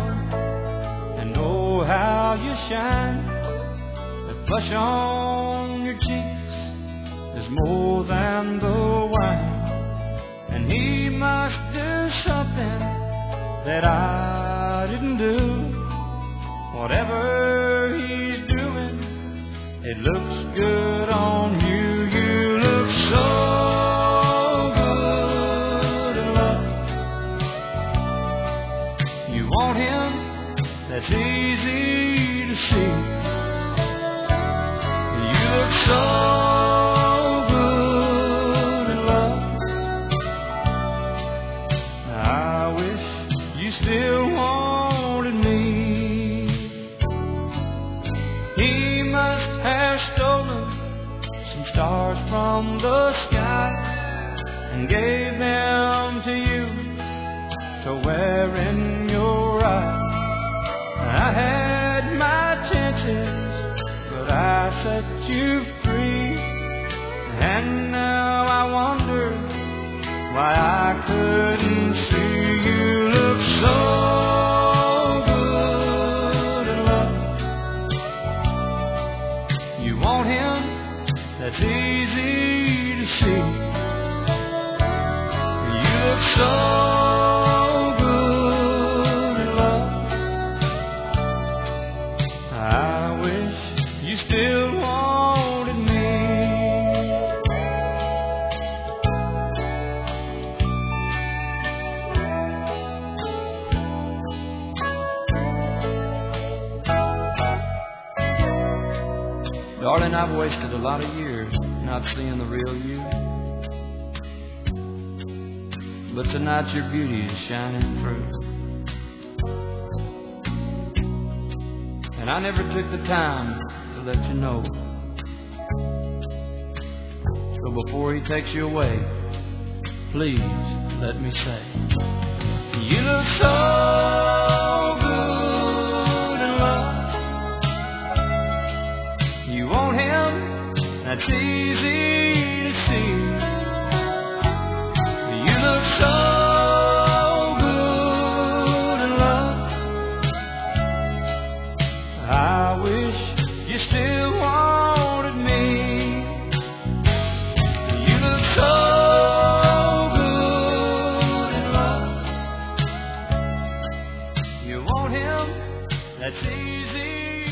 And oh, how you shine. That flush on your cheeks is more than the wine. And he must do something that I didn't do. Whatever he's doing, it looks good on you. You look so good in love. You want him, that's easy to see. You look so good in love. I wish you still wanted me. He must have stolen some stars from the sky and gave them to you to wear in your eye. I had my chances, but I set you free. And now I wonder why I couldn't see. You look so good in love. You want him, that's easy to see. You look so good in love. I wish you still wanted me. Darling, I've wasted a lot of years not seeing the real you. But tonight your beauty is shining through. And I never took the time to let you know. So before he takes you away, please let me say, you look so good in love. You want him, that's easy to see. You look so good in love. I wish you still wanted me. You look so good in love. You want him, that's easy